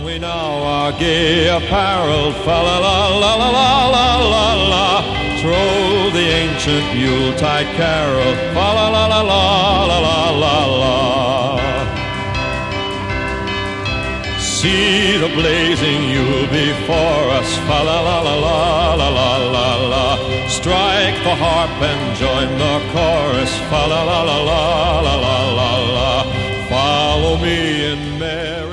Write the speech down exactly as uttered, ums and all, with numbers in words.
We now are gay apparel, fa la la la la la la la la. Troll the ancient Yuletide carol, fa la la la la la la la la. See the blazing Yule before us, fa la la la la la la la la. Strike the harp and join the chorus, fa la la la la la la la la. Follow me in merry